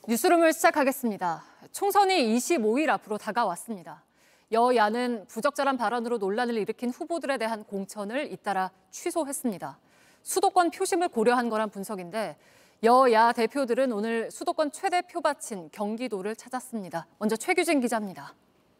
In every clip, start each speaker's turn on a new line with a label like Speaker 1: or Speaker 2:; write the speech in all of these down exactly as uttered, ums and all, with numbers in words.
Speaker 1: 뉴스룸을 시작하겠습니다. 총선이 이십오 일 앞으로 다가왔습니다. 여야는 부적절한 발언으로 논란을 일으킨 후보들에 대한 공천을 잇따라 취소했습니다. 수도권 표심을 고려한 거란 분석인데 여야 대표들은 오늘 수도권 최대 표밭인 경기도를 찾았습니다. 먼저 최규진 기자입니다.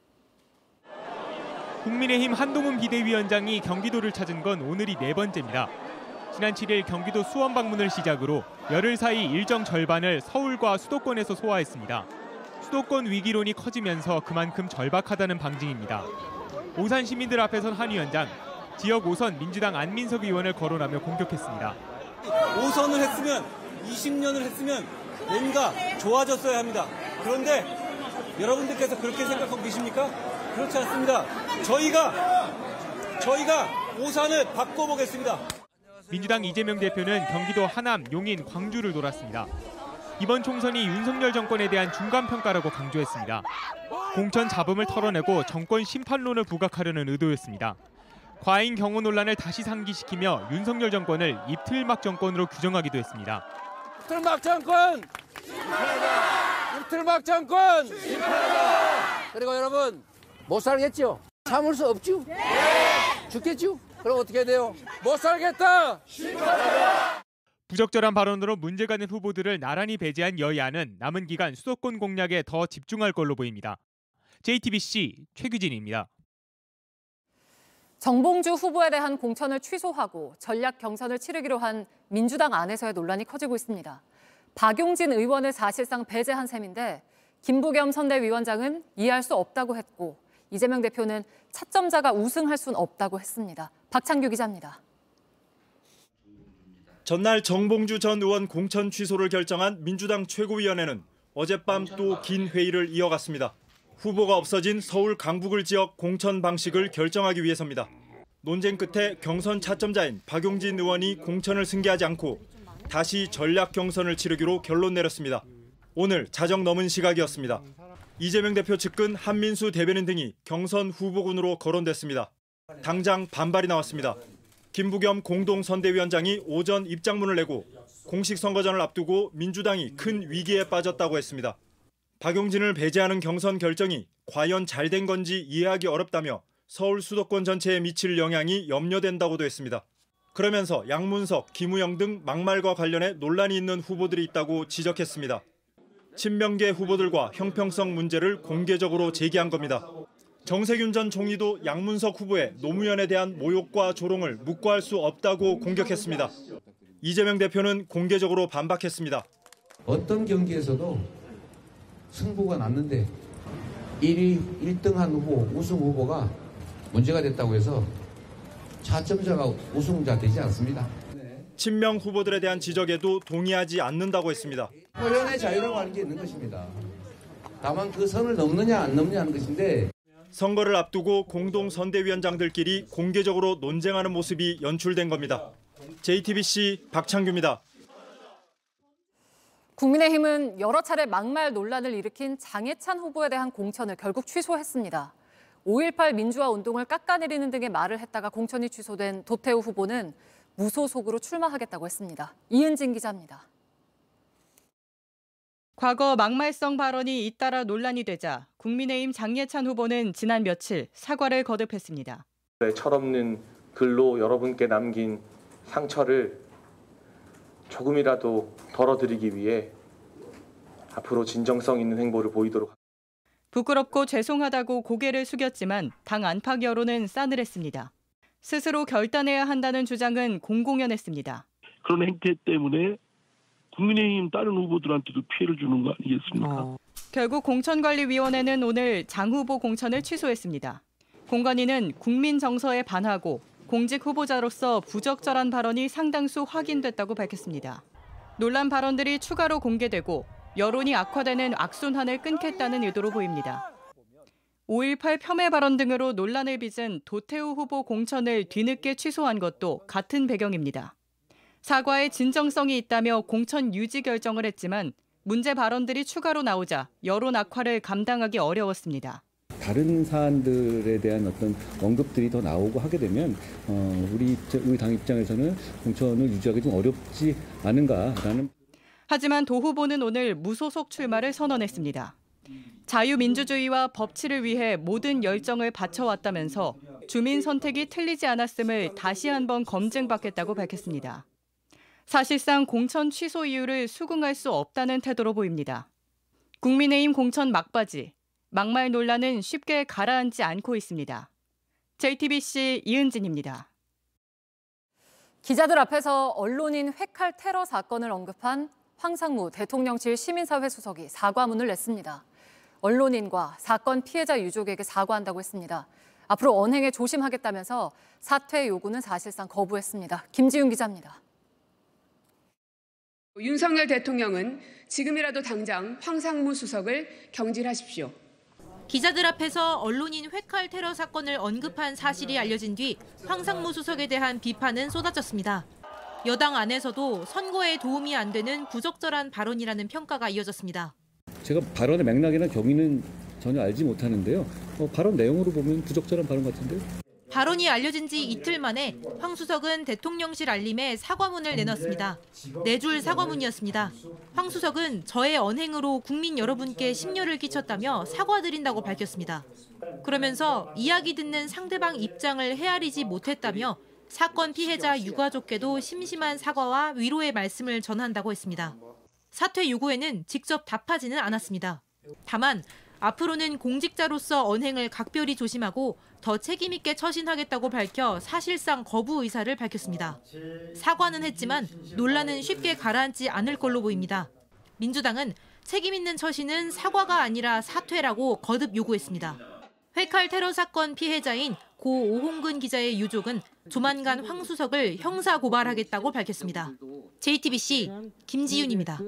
Speaker 2: 국민의힘 한동훈 비대위원장이 경기도를 찾은 건 오늘이 네 번째입니다. 지난 칠 일 경기도 수원 방문을 시작으로 열흘 사이 일정 절반을 서울과 수도권에서 소화했습니다. 수도권 위기론이 커지면서 그만큼 절박하다는 방증입니다. 오산 시민들 앞에선 한 위원장, 지역 오선 민주당 안민석 의원을 거론하며 공격했습니다.
Speaker 3: 오선을 했으면 이십 년을 했으면 뭔가 좋아졌어야 합니다. 그런데 여러분들께서 그렇게 생각하고 계십니까? 그렇지 않습니다. 저희가 저희가 오산을 바꿔보겠습니다.
Speaker 2: 민주당 이재명 대표는 경기도 하남, 용인, 광주를 돌았습니다. 이번 총선이 윤석열 정권에 대한 중간평가라고 강조했습니다. 공천 잡음을 털어내고 정권 심판론을 부각하려는 의도였습니다. 과잉 경호 논란을 다시 상기시키며 윤석열 정권을 입틀막 정권으로 규정하기도 했습니다.
Speaker 4: 입틀막 정권! 심판하다! 입틀막 정권! 심판하다! 그리고 여러분, 못 살겠죠? 참을 수 없죠? 네! 죽겠죠? 그럼 어떻게 돼요? 못 살겠다! 심판하다!
Speaker 2: 부적절한 발언으로 문제가 된 후보들을 나란히 배제한 여야는 남은 기간 수도권 공략에 더 집중할 걸로 보입니다. 제이티비씨 최규진입니다.
Speaker 1: 정봉주 후보에 대한 공천을 취소하고 전략 경선을 치르기로 한 민주당 안에서의 논란이 커지고 있습니다. 박용진 의원을 사실상 배제한 셈인데 김부겸 선대위원장은 이해할 수 없다고 했고 이재명 대표는 차점자가 우승할 수는 없다고 했습니다. 박창규 기자입니다.
Speaker 5: 전날 정봉주 전 의원 공천 취소를 결정한 민주당 최고위원회는 어젯밤 또 긴 회의를 이어갔습니다. 후보가 없어진 서울 강북을 지역 공천 방식을 결정하기 위해서입니다. 논쟁 끝에 경선 차점자인 박용진 의원이 공천을 승계하지 않고 다시 전략 경선을 치르기로 결론 내렸습니다. 오늘 자정 넘은 시각이었습니다. 이재명 대표 측근 한민수 대변인 등이 경선 후보군으로 거론됐습니다. 당장 반발이 나왔습니다. 김부겸 공동선대위원장이 오전 입장문을 내고 공식 선거전을 앞두고 민주당이 큰 위기에 빠졌다고 했습니다. 박용진을 배제하는 경선 결정이 과연 잘된 건지 이해하기 어렵다며 서울 수도권 전체에 미칠 영향이 염려된다고도 했습니다. 그러면서 양문석, 김우영 등 막말과 관련해 논란이 있는 후보들이 있다고 지적했습니다. 친명계 후보들과 형평성 문제를 공개적으로 제기한 겁니다. 정세균 전 총리도 양문석 후보의 노무현에 대한 모욕과 조롱을 묵과할 수 없다고 공격했습니다. 이재명 대표는 공개적으로 반박했습니다.
Speaker 6: 어떤 경기에서도 승부가 났는데 일 위, 일 등한 후보, 우승 후보가 문제가 됐다고 해서 차점자가 우승자 되지 않습니다.
Speaker 5: 친명 후보들에 대한 지적에도 동의하지 않는다고 했습니다.
Speaker 6: 표현의 자유라고 하는 게 있는 것입니다. 다만 그 선을 넘느냐 안 넘느냐 하는 것인데
Speaker 5: 선거를 앞두고 공동선대위원장들끼리 공개적으로 논쟁하는 모습이 연출된 겁니다. 제이티비씨 박창규입니다.
Speaker 1: 국민의힘은 여러 차례 막말 논란을 일으킨 장해찬 후보에 대한 공천을 결국 취소했습니다. 오일팔 민주화 운동을 깎아내리는 등의 말을 했다가 공천이 취소된 도태우 후보는 무소속으로 출마하겠다고 했습니다. 이은진 기자입니다.
Speaker 7: 과거 막말성 발언이 잇따라 논란이 되자 국민의힘 장예찬 후보는 지난 며칠 사과를 거듭했습니다.
Speaker 8: 철없는 글로 여러분께 남긴 상처를 조금이라도 덜어드리기 위해 앞으로 진정성 있는 행보를 보이도록 하겠습니다.
Speaker 7: 부끄럽고 죄송하다고 고개를 숙였지만 당 안팎 여론은 싸늘했습니다. 스스로 결단해야 한다는 주장은 공공연했습니다.
Speaker 9: 그런 행태 때문에 국민의힘 다른 후보들한테도 피해를 주는 거 아니겠습니까? 어.
Speaker 7: 결국 공천관리위원회는 오늘 장 후보 공천을 취소했습니다. 공관위는 국민 정서에 반하고 공직 후보자로서 부적절한 발언이 상당수 확인됐다고 밝혔습니다. 논란 발언들이 추가로 공개되고 여론이 악화되는 악순환을 끊겠다는 의도로 보입니다. 오일팔 폄훼 발언 등으로 논란을 빚은 도태우 후보 공천을 뒤늦게 취소한 것도 같은 배경입니다. 사과에 진정성이 있다며 공천 유지 결정을 했지만 문제 발언들이 추가로 나오자 여론 악화를 감당하기 어려웠습니다.
Speaker 10: 다른 사안들에 대한 어떤 언급들이 더 나오고 하게 되면 어, 우리 우리 당 입장에서는 공천을 유지하기 좀 어렵지 않은가라는.
Speaker 7: 하지만 도 후보는 오늘 무소속 출마를 선언했습니다. 자유민주주의와 법치를 위해 모든 열정을 바쳐왔다면서 주민 선택이 틀리지 않았음을 다시 한번 검증받겠다고 밝혔습니다. 사실상 공천 취소 이유를 수긍할 수 없다는 태도로 보입니다. 국민의힘 공천 막바지, 막말 논란은 쉽게 가라앉지 않고 있습니다. 제이티비씨 이은진입니다.
Speaker 1: 기자들 앞에서 언론인 회칼 테러 사건을 언급한 황상무 대통령실 시민사회 수석이 사과문을 냈습니다. 언론인과 사건 피해자 유족에게 사과한다고 했습니다. 앞으로 언행에 조심하겠다면서 사퇴 요구는 사실상 거부했습니다. 김지윤 기자입니다.
Speaker 11: 윤석열 대통령은 지금이라도 당장 황상무 수석을 경질하십시오.
Speaker 12: 기자들 앞에서 언론인 회칼 테러 사건을 언급한 사실이 알려진 뒤 황상무 수석에 대한 비판은 쏟아졌습니다. 여당 안에서도 선거에 도움이 안 되는 부적절한 발언이라는 평가가 이어졌습니다.
Speaker 10: 제가 발언의 맥락이나 경위는 전혀 알지 못하는데요. 어, 발언 내용으로 보면 부적절한 발언 같은데요.
Speaker 12: 발언이 알려진 지 이틀 만에 황 수석은 대통령실 알림에 사과문을 내놨습니다. 네 줄 사과문이었습니다. 황 수석은 저의 언행으로 국민 여러분께 심려를 끼쳤다며 사과드린다고 밝혔습니다. 그러면서 이야기 듣는 상대방 입장을 헤아리지 못했다며 사건 피해자 유가족께도 심심한 사과와 위로의 말씀을 전한다고 했습니다. 사퇴 요구에는 직접 답하지는 않았습니다. 다만 앞으로는 공직자로서 언행을 각별히 조심하고 더 책임 있게 처신하겠다고 밝혀 사실상 거부 의사를 밝혔습니다. 사과는 했지만 논란은 쉽게 가라앉지 않을 걸로 보입니다. 민주당은 책임 있는 처신은 사과가 아니라 사퇴라고 거듭 요구했습니다. 회칼 테러 사건 피해자인 고 오홍근 기자의 유족은 조만간 황 수석을 형사 고발하겠다고 밝혔습니다. 제이티비씨 김지윤입니다.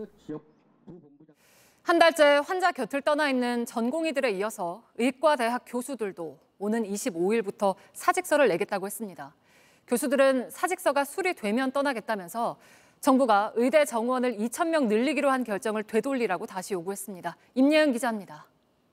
Speaker 1: 한 달째 환자 곁을 떠나 있는 전공의들에 이어서 의과대학 교수들도 오는 이십오일부터 사직서를 내겠다고 했습니다. 교수들은 사직서가 수리되면 떠나겠다면서 정부가 의대 정원을 이천 명 늘리기로 한 결정을 되돌리라고 다시 요구했습니다. 임예은 기자입니다.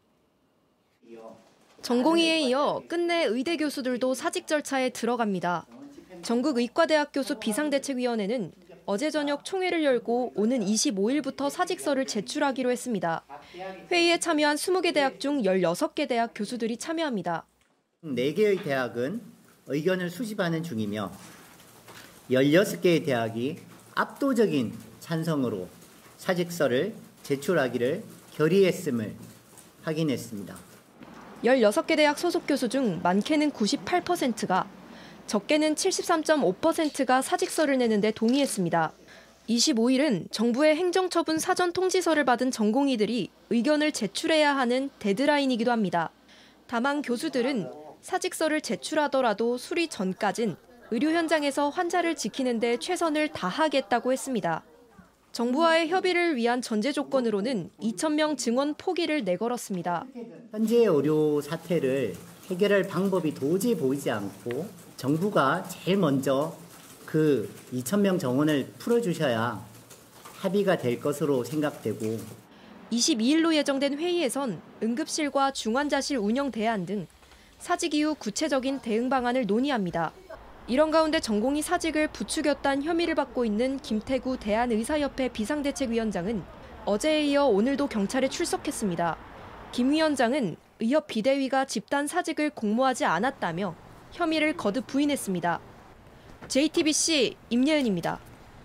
Speaker 13: 전공의에 이어 끝내 의대 교수들도 사직 절차에 들어갑니다. 전국의과대학 교수 비상대책위원회는 어제 저녁 총회를 열고 오는 이십오일부터 사직서를 제출하기로 했습니다. 회의에 참여한 스무 개 대학 중 열여섯 개 대학 교수들이 참여합니다.
Speaker 14: 네 개의 대학은 의견을 수집하는 중이며 열여섯 개의 대학이 압도적인 찬성으로 사직서를 제출하기를 결의했음을 확인했습니다.
Speaker 13: 열여섯 개 대학 소속 교수 중 많게는 구십팔 퍼센트가 적게는 칠십삼 점 오 퍼센트가 사직서를 내는데 동의했습니다. 이십오일은 정부의 행정처분 사전 통지서를 받은 전공의들이 의견을 제출해야 하는 데드라인이기도 합니다. 다만 교수들은 사직서를 제출하더라도 수리 전까진 의료 현장에서 환자를 지키는 데 최선을 다하겠다고 했습니다. 정부와의 협의를 위한 전제 조건으로는 이천 명 증원 포기를 내걸었습니다.
Speaker 14: 현재 의료 사태를 해결할 방법이 도저히 보이지 않고 정부가 제일 먼저 그 이천 명 정원을 풀어주셔야 합의가 될 것으로 생각되고
Speaker 13: 이십이일로 예정된 회의에선 응급실과 중환자실 운영 대안 등 사직 이후 구체적인 대응 방안을 논의합니다. 이런 가운데 전공의 사직을 부추겼다는 혐의를 받고 있는 김태구 대한의사협회 비상대책위원장은 어제에 이어 오늘도 경찰에 출석했습니다. 김 위원장은 의협 비대위가 집단 사직을 공모하지 않았다며 혐의를 거듭 부인했습니다. 제이티비씨 임예은입니다.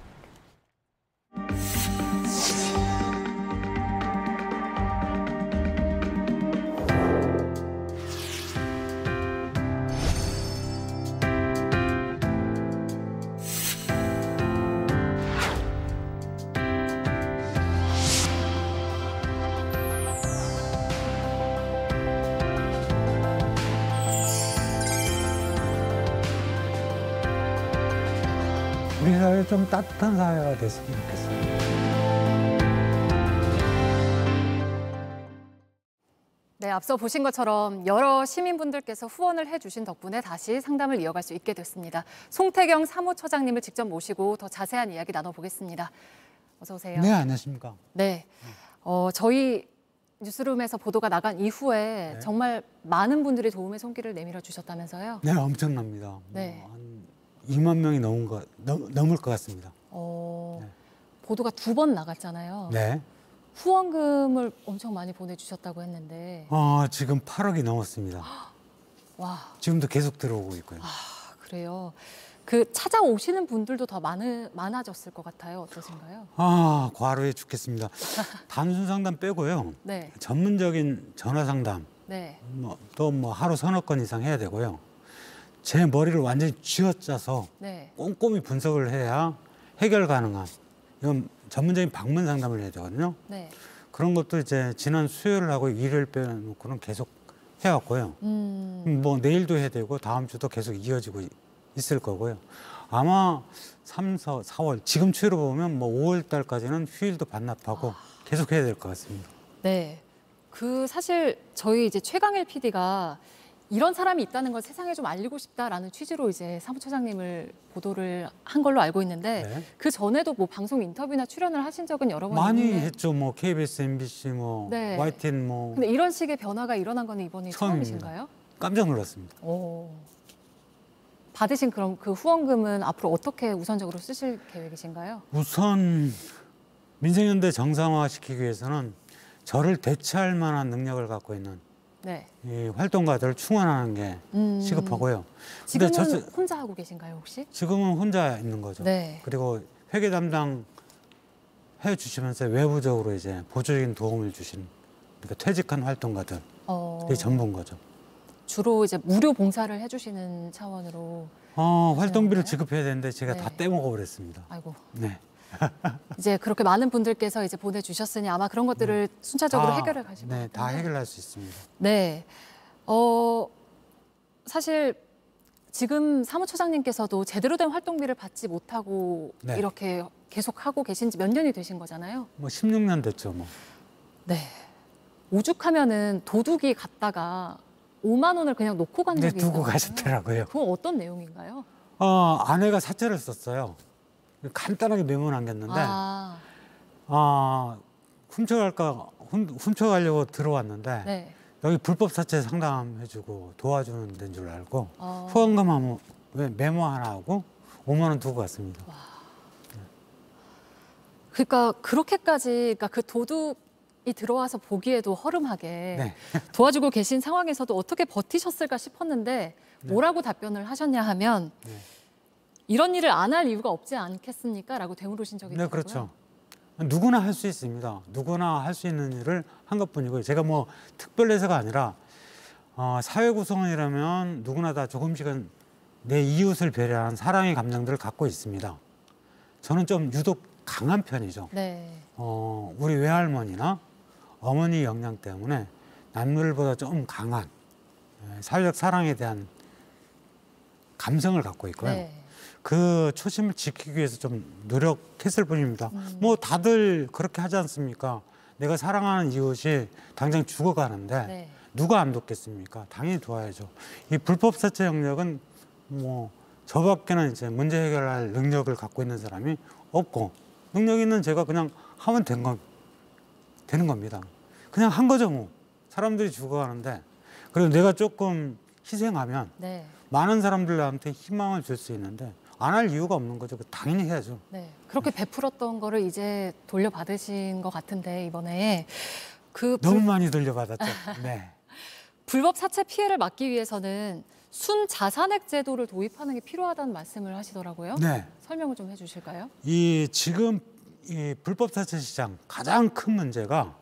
Speaker 15: 우리 사회 좀 따뜻한 사회가 됐으면 좋겠습니다.
Speaker 1: 네, 앞서 보신 것처럼 여러 시민분들께서 후원을 해주신 덕분에 다시 상담을 이어갈 수 있게 됐습니다. 송태경 사무처장님을 직접 모시고 더 자세한 이야기 나눠보겠습니다. 어서 오세요.
Speaker 15: 네, 안녕하십니까.
Speaker 1: 네, 어, 저희 뉴스룸에서 보도가 나간 이후에 네. 정말 많은 분들이 도움의 손길을 내밀어 주셨다면서요?
Speaker 15: 네, 엄청납니다.
Speaker 1: 네.
Speaker 15: 뭐 한 이만 명이 넘은 것, 넘, 넘을 것 같습니다.
Speaker 1: 어,
Speaker 15: 네.
Speaker 1: 보도가 두 번 나갔잖아요.
Speaker 15: 네.
Speaker 1: 후원금을 엄청 많이 보내주셨다고 했는데.
Speaker 15: 어, 지금 팔억이 넘었습니다.
Speaker 1: 와.
Speaker 15: 지금도 계속 들어오고 있고요.
Speaker 1: 아, 그래요. 그 찾아오시는 분들도 더 많으, 많아졌을 것 같아요. 어떠신가요?
Speaker 15: 아, 과로해 죽겠습니다. 단순 상담 빼고요.
Speaker 1: 네.
Speaker 15: 전문적인 전화 상담.
Speaker 1: 네.
Speaker 15: 뭐, 또 뭐 하루 서너 건 이상 해야 되고요. 제 머리를 완전히 쥐어짜서
Speaker 1: 네.
Speaker 15: 꼼꼼히 분석을 해야 해결 가능한 이건 전문적인 방문 상담을 해야 되거든요.
Speaker 1: 네.
Speaker 15: 그런 것도 이제 지난 수요일하고 일요일 빼놓고는 계속 해왔고요.
Speaker 1: 음.
Speaker 15: 뭐 내일도 해야 되고 다음 주도 계속 이어지고 있을 거고요. 아마 삼, 사, 사월 지금 추이로 보면 뭐 오월 달까지는 휴일도 반납하고
Speaker 1: 아.
Speaker 15: 계속 해야 될 것 같습니다.
Speaker 1: 네. 그 사실 저희 이제 최강일 피디가 이런 사람이 있다는 걸 세상에 좀 알리고 싶다라는 취지로 이제 사무처장님을 보도를 한 걸로 알고 있는데
Speaker 15: 네.
Speaker 1: 그 전에도 뭐 방송 인터뷰나 출연을 하신 적은 여러 번
Speaker 15: 많이
Speaker 1: 있는데
Speaker 15: 했죠. 뭐 케이비에스, 엠비씨, 뭐
Speaker 1: 네.
Speaker 15: 와이티엔 뭐
Speaker 1: 근데 이런 식의 변화가 일어난 건 이번이
Speaker 15: 처음입니다.
Speaker 1: 처음이신가요?
Speaker 15: 깜짝 놀랐습니다.
Speaker 1: 오. 받으신 그럼 그 후원금은 앞으로 어떻게 우선적으로 쓰실 계획이신가요?
Speaker 15: 우선 민생연대 정상화시키기 위해서는 저를 대체할 만한 능력을 갖고 있는
Speaker 1: 네.
Speaker 15: 이 활동가들을 충원하는 게
Speaker 1: 음.
Speaker 15: 시급하고요.
Speaker 1: 지금은
Speaker 15: 근데 저,
Speaker 1: 혼자 하고 계신가요, 혹시?
Speaker 15: 지금은 혼자 있는 거죠.
Speaker 1: 네.
Speaker 15: 그리고 회계 담당 해 주시면서 외부적으로 이제 보조적인 도움을 주신 그러니까 퇴직한 활동가들
Speaker 1: 어.
Speaker 15: 그게 전부인 거죠.
Speaker 1: 주로 이제 무료 봉사를 해주시는 차원으로.
Speaker 15: 어, 활동비를 지급해야 되는데 제가
Speaker 1: 네.
Speaker 15: 다 떼먹어 버렸습니다.
Speaker 1: 아이고.
Speaker 15: 네.
Speaker 1: 이제 그렇게 많은 분들께서 이제 보내주셨으니 아마 그런 것들을 순차적으로
Speaker 15: 다,
Speaker 1: 해결해 가실 것
Speaker 15: 네,
Speaker 1: 같은데.
Speaker 15: 다 해결할 수 있습니다.
Speaker 1: 네. 어, 사실 지금 사무처장님께서도 제대로 된 활동비를 받지 못하고
Speaker 15: 네.
Speaker 1: 이렇게 계속 하고 계신 지 몇 년이 되신 거잖아요.
Speaker 15: 뭐 십육 년 됐죠, 뭐.
Speaker 1: 네. 오죽하면은 도둑이 갔다가 오만 원을 그냥 놓고 간
Speaker 15: 네,
Speaker 1: 적이
Speaker 15: 두고
Speaker 1: 있잖아요.
Speaker 15: 가셨더라고요.
Speaker 1: 그건 어떤 내용인가요?
Speaker 15: 어, 아내가 사채를 썼어요. 간단하게 메모 남겼는데
Speaker 1: 아,
Speaker 15: 아, 훔쳐갈까 훔, 훔쳐가려고 들어왔는데
Speaker 1: 네.
Speaker 15: 여기 불법 사채 상담해주고 도와주는 데인 줄 알고
Speaker 1: 어.
Speaker 15: 후원금 하면 왜 메모 하나 하고 오만 원 두고 갔습니다.
Speaker 1: 그러니까 그렇게까지 그러니까 그 도둑이 들어와서 보기에도 허름하게
Speaker 15: 네.
Speaker 1: 도와주고 계신 상황에서도 어떻게 버티셨을까 싶었는데 뭐라고 답변을 하셨냐 하면
Speaker 15: 네.
Speaker 1: 이런 일을 안 할 이유가 없지 않겠습니까? 라고 되물으신 적이
Speaker 15: 네,
Speaker 1: 있더라고요.
Speaker 15: 그렇죠. 누구나 할 수 있습니다. 누구나 할 수 있는 일을 한 것뿐이고요. 제가 뭐 특별해서가 아니라 어, 사회 구성원이라면 누구나 다 조금씩은 내 이웃을 배려하는 사랑의 감정들을 갖고 있습니다. 저는 좀 유독 강한 편이죠.
Speaker 1: 네.
Speaker 15: 어, 우리 외할머니나 어머니 영향 때문에 남들보다 좀 강한 사회적 사랑에 대한 감성을 갖고 있고요.
Speaker 1: 네.
Speaker 15: 그 초심을 지키기 위해서 좀 노력했을 뿐입니다.
Speaker 1: 음.
Speaker 15: 뭐 다들 그렇게 하지 않습니까? 내가 사랑하는 이웃이 당장 죽어가는데
Speaker 1: 네.
Speaker 15: 누가 안 돕겠습니까? 당연히 도와야죠. 이 불법 사채 영역은 뭐 저밖에는 이제 문제 해결할 능력을 갖고 있는 사람이 없고 능력 있는 제가 그냥 하면 된 건, 되는 겁니다. 그냥 한 거죠 뭐. 사람들이 죽어가는데 그리고 내가 조금 희생하면
Speaker 1: 네.
Speaker 15: 많은 사람들한테 희망을 줄 수 있는데 안 할 이유가 없는 거죠. 당연히 해야죠.
Speaker 1: 네. 그렇게 베풀었던 거를 이제 돌려받으신 것 같은데 이번에 그 불,
Speaker 15: 너무 많이 돌려받았죠. 네.
Speaker 1: 불법 사채 피해를 막기 위해서는 순자산액 제도를 도입하는 게 필요하다는 말씀을 하시더라고요.
Speaker 15: 네.
Speaker 1: 설명을 좀 해주실까요?
Speaker 15: 이 지금 이 불법 사채 시장 가장 큰 문제가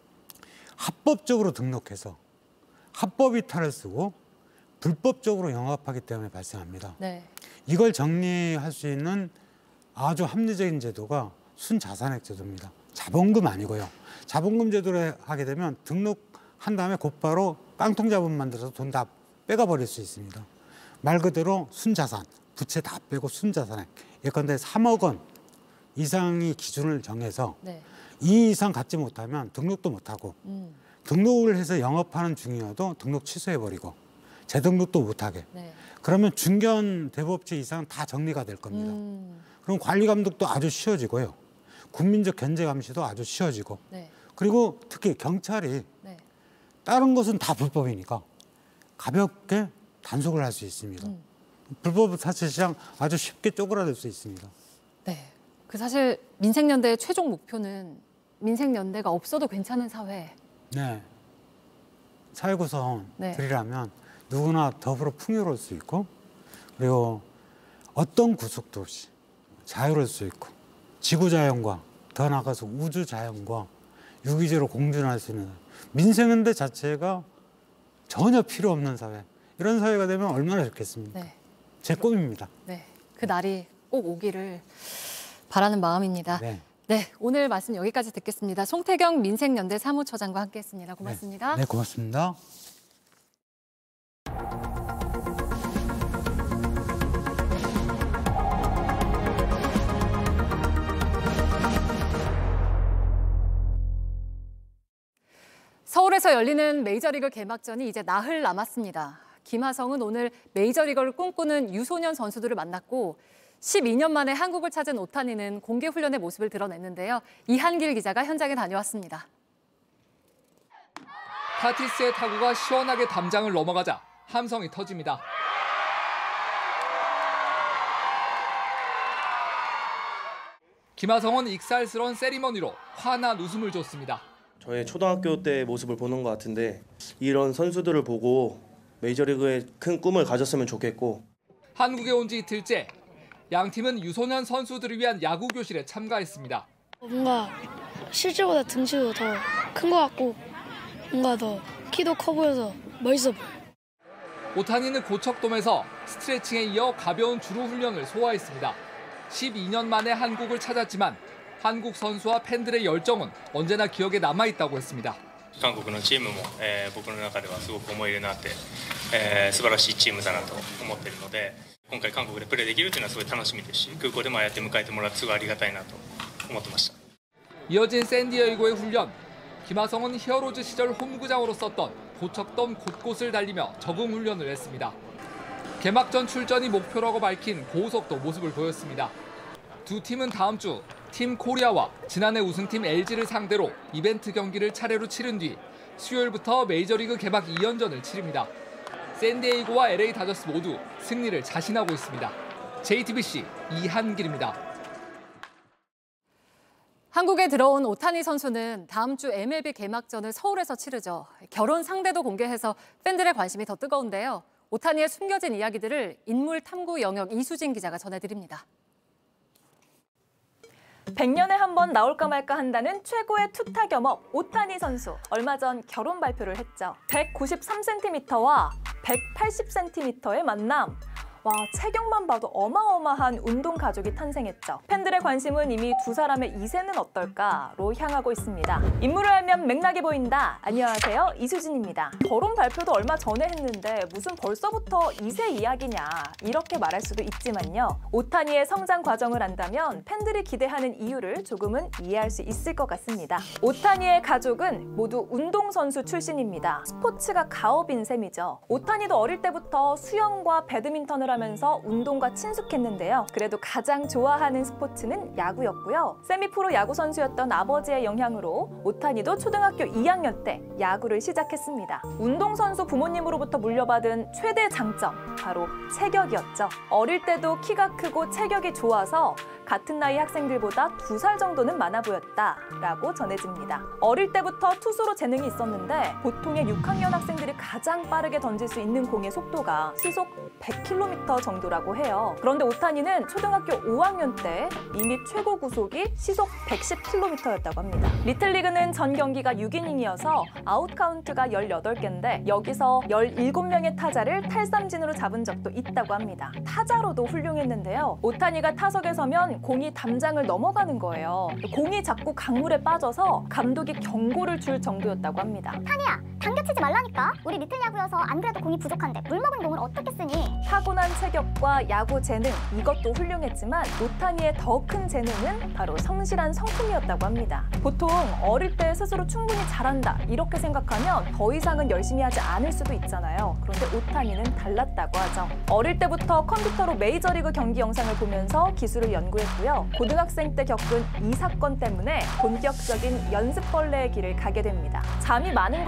Speaker 15: 합법적으로 등록해서 합법 이탈을 쓰고 불법적으로 영업하기 때문에 발생합니다.
Speaker 1: 네.
Speaker 15: 이걸 정리할 수 있는 아주 합리적인 제도가 순자산액 제도입니다. 자본금 아니고요. 자본금 제도를 하게 되면 등록한 다음에 곧바로 깡통 자본 만들어서 돈 다 빼가 버릴 수 있습니다. 말 그대로 순자산, 부채 다 빼고 순자산액. 예컨대 삼억 원 이상의 기준을 정해서
Speaker 1: 네.
Speaker 15: 이 이상 갖지 못하면 등록도 못하고
Speaker 1: 음.
Speaker 15: 등록을 해서 영업하는 중이어도 등록 취소해버리고 재등록도 못하게.
Speaker 1: 네.
Speaker 15: 그러면 중견 대부업체 이상 다 정리가 될 겁니다.
Speaker 1: 음.
Speaker 15: 그럼 관리 감독도 아주 쉬워지고요. 국민적 견제 감시도 아주 쉬워지고.
Speaker 1: 네.
Speaker 15: 그리고 특히 경찰이
Speaker 1: 네.
Speaker 15: 다른 것은 다 불법이니까 가볍게 단속을 할 수 있습니다.
Speaker 1: 음.
Speaker 15: 불법 사채 시장 아주 쉽게 쪼그라들 수 있습니다.
Speaker 1: 네. 그 그 사실 민생연대의 최종 목표는 민생연대가 없어도 괜찮은 사회.
Speaker 15: 네. 사회 구성들이라면 네. 누구나 더불어 풍요로울 수 있고 그리고 어떤 구속도 없이 자유로울 수 있고 지구자연과 더 나아가서 우주자연과 유기적으로 공존할 수 있는 민생연대 자체가 전혀 필요 없는 사회. 이런 사회가 되면 얼마나 좋겠습니까? 네. 제 꿈입니다.
Speaker 1: 네, 그 날이 꼭 오기를 바라는 마음입니다. 네. 네, 오늘 말씀 여기까지 듣겠습니다. 송태경 민생연대 사무처장과 함께했습니다. 고맙습니다.
Speaker 15: 네, 네 고맙습니다.
Speaker 1: 서울에서 열리는 메이저리그 개막전이 이제 나흘 남았습니다. 김하성은 오늘 메이저리거를 꿈꾸는 유소년 선수들을 만났고 십이 년 만에 한국을 찾은 오타니는 공개 훈련의 모습을 드러냈는데요. 이한길 기자가 현장에 다녀왔습니다.
Speaker 16: 타티스의 타구가 시원하게 담장을 넘어가자 함성이 터집니다. 김하성은 익살스러운 세리머니로 환한 웃음을 줬습니다.
Speaker 8: 저의 초등학교 때 모습을 보는 것 같은데 이런 선수들을 보고 메이저리그에 큰 꿈을 가졌으면 좋겠고
Speaker 16: 한국에 온 지 이틀째 양 팀은 유소년 선수들을 위한 야구 교실에 참가했습니다.
Speaker 17: 뭔가 실제보다 등치도 더 큰 것 같고 뭔가 더 키도 커 보여서 멋있어 보여요.
Speaker 16: 오타니는 고척돔에서 스트레칭에 이어 가벼운 주루 훈련을 소화했습니다. 십이 년 만에 한국을 찾았지만 한국 선수와 팬들의 열정은 언제나 기억에 남아있다고 했습니다.
Speaker 18: 한국のチームも、えー、僕の中ではすごく思い入れのあって、えー、素晴らしいチームだなと思っているので今回韓国でプレーできるというのはすごい楽しみですし空港でもああやって迎えてもらってすごいありがたいなと思ってました。
Speaker 16: 이어진 샌디에이고의 훈련. 김하성은 히어로즈 시절 홈구장으로 썼던 고척돔 곳곳을 달리며 적응 훈련을 했습니다. 개막전 출전이 목표라고 밝힌 고속도 모습을 보였습니다. 두 팀은 다음 주 팀 코리아와 지난해 우승팀 엘지를 상대로 이벤트 경기를 차례로 치른 뒤 수요일부터 메이저리그 개막 이 연전을 치릅니다. 샌디에이고와 엘에이 다저스 모두 승리를 자신하고 있습니다. 제이티비씨 이한길입니다.
Speaker 1: 한국에 들어온 오타니 선수는 다음 주 엠엘비 개막전을 서울에서 치르죠. 결혼 상대도 공개해서 팬들의 관심이 더 뜨거운데요. 오타니의 숨겨진 이야기들을 인물 탐구 영역 이수진 기자가 전해드립니다.
Speaker 19: 백 년에 한 번 나올까 말까 한다는 최고의 투타 겸업 오타니 선수. 얼마 전 결혼 발표를 했죠. 백구십삼 센티미터와 백팔십 센티미터의 만남. 와, 체격만 봐도 어마어마한 운동 가족이 탄생했죠. 팬들의 관심은 이미 두 사람의 이세는 어떨까로 향하고 있습니다. 인물을 알면 맥락이 보인다. 안녕하세요, 이수진입니다. 결혼 발표도 얼마 전에 했는데 무슨 벌써부터 이세 이야기냐 이렇게 말할 수도 있지만요. 오타니의 성장 과정을 안다면 팬들이 기대하는 이유를 조금은 이해할 수 있을 것 같습니다. 오타니의 가족은 모두 운동선수 출신입니다. 스포츠가 가업인 셈이죠. 오타니도 어릴 때부터 수영과 배드민턴을 하면서 운동과 친숙했는데요. 그래도 가장 좋아하는 스포츠는 야구였고요. 세미프로 야구 선수였던 아버지의 영향으로 오타니도 초등학교 이 학년 때 야구를 시작했습니다. 운동선수 부모님으로부터 물려받은 최대 장점, 바로 체격이었죠. 어릴 때도 키가 크고 체격이 좋아서 같은 나이 학생들보다 두 살 정도는 많아 보였다라고 전해집니다. 어릴 때부터 투수로 재능이 있었는데 보통의 육 학년 학생들이 가장 빠르게 던질 수 있는 공의 속도가 시속 백 킬로미터 정도라고 해요. 그런데 오타니는 초등학교 오 학년 때 이미 최고 구속이 시속 백십 킬로미터였다고 합니다. 리틀리그는 전 경기가 육 이닝이어서 아웃 카운트가 열여덟 개인데 여기서 열일곱 명의 타자를 탈삼진으로 잡은 적도 있다고 합니다. 타자로도 훌륭했는데요. 오타니가 타석에 서면 공이 담장을 넘어가는 거예요. 공이 자꾸 강물에 빠져서 감독이 경고를 줄 정도였다고 합니다.
Speaker 20: 타니야, 당겨치지 말라니까. 우리 리틀 야구여서 안 그래도 공이 부족한데 물 먹은 공을 어떻게 쓰니?
Speaker 19: 타고난 체격과 야구 재능, 이것도 훌륭했지만 오타니의 더 큰 재능은 바로 성실한 성품이었다고 합니다. 보통 어릴 때 스스로 충분히 잘한다 이렇게 생각하면 더 이상은 열심히 하지 않을 수도 있잖아요. 그런데 오타니는 달랐다고 하죠. 어릴 때부터 컴퓨터로 메이저리그 경기 영상을 보면서 기술을 연구했고요. 고등학생 때 겪은 이 사건 때문에 본격적인 연습벌레의 길을 가게 됩니다. 잠이 많은 걸로 유명한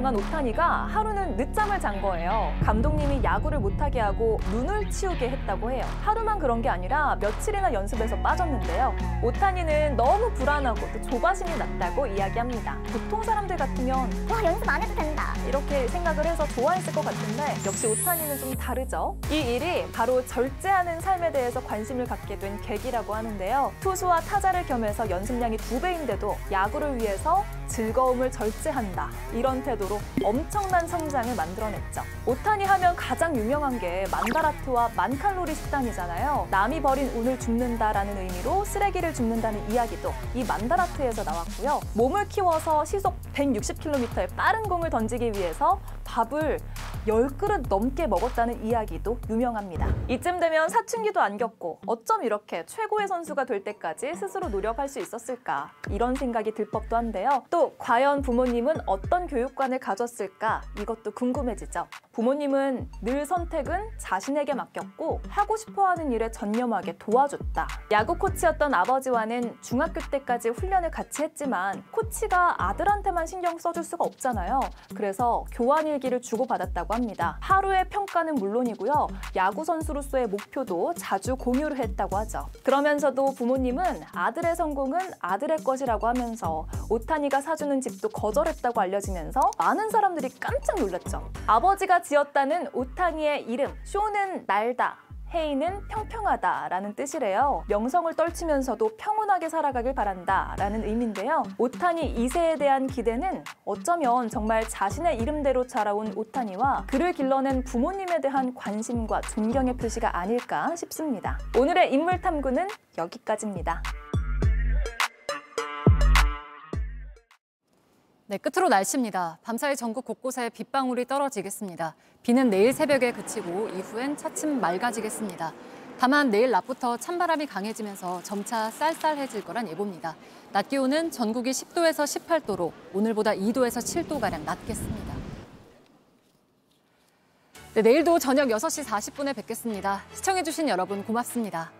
Speaker 19: 강한 오타니가 하루는 늦잠을 잔 거예요. 감독님이 야구를 못하게 하고 눈을 치우게 했다고 해요. 하루만 그런 게 아니라 며칠이나 연습에서 빠졌는데요. 오타니는 너무 불안하고 또 조바심이 났다고 이야기합니다. 보통 사람들 같으면
Speaker 20: 와, 연습 안 해도 된다
Speaker 19: 이렇게 생각을 해서 좋아했을 것 같은데 역시 오타니는 좀 다르죠. 이 일이 바로 절제하는 삶에 대해서 관심을 갖게 된 계기라고 하는데요. 투수와 타자를 겸해서 연습량이 두 배인데도 야구를 위해서 즐거움을 절제한다. 이런 태도로 엄청난 성장을 만들어냈죠. 오타니 하면 가장 유명한 게 만다라트와 만칼로리 식단이잖아요. 남이 버린 운을 줍는다라는 의미로 쓰레기를 줍는다는 이야기도 이 만다라트에서 나왔고요. 몸을 키워서 시속 백육십 킬로미터의 빠른 공을 던지기 위해서 밥을 열 그릇 넘게 먹었다는 이야기도 유명합니다. 이쯤 되면 사춘기도 안 겪고 어쩜 이렇게 최고의 선수가 될 때까지 스스로 노력할 수 있었을까 이런 생각이 들 법도 한데요. 또 과연 부모님은 어떤 교육관을 가졌을까 이것도 궁금해지죠. 부모님은 늘 선택은 자신에게 맡겼고 하고 싶어하는 일에 전념하게 도와줬다. 야구 코치였던 아버지와는 중학교 때까지 훈련을 같이 했지만 코치가 아들한테만 신경 써줄 수가 없잖아요. 그래서 교환 일기를 주고받았다고 합니다. 하루의 평가는 물론이고요. 야구 선수로서의 목표도 자주 공유를 했다고 하죠. 그러면서도 부모님은 아들의 성공은 아들의 것이라고 하면서 오타니가 사주는 집도 거절했다고 알려지면서 많은 사람들이 깜짝 놀랐죠. 아버지가 지었다는 오타니의 이름, 쇼는 날다, 헤이는 평평하다라는 뜻이래요. 명성을 떨치면서도 평온하게 살아가길 바란다라는 의미인데요. 오타니 이 세에 대한 기대는 어쩌면 정말 자신의 이름대로 자라온 오타니와 그를 길러낸 부모님에 대한 관심과 존경의 표시가 아닐까 싶습니다. 오늘의 인물탐구는 여기까지입니다.
Speaker 1: 네, 끝으로 날씨입니다. 밤사이 전국 곳곳에 빗방울이 떨어지겠습니다. 비는 내일 새벽에 그치고 이후엔 차츰 맑아지겠습니다. 다만 내일 낮부터 찬바람이 강해지면서 점차 쌀쌀해질 거란 예보입니다. 낮 기온은 전국이 십 도에서 십팔 도로 오늘보다 이 도에서 칠 도가량 낮겠습니다. 네, 내일도 저녁 여섯 시 사십 분에 뵙겠습니다. 시청해주신 여러분 고맙습니다.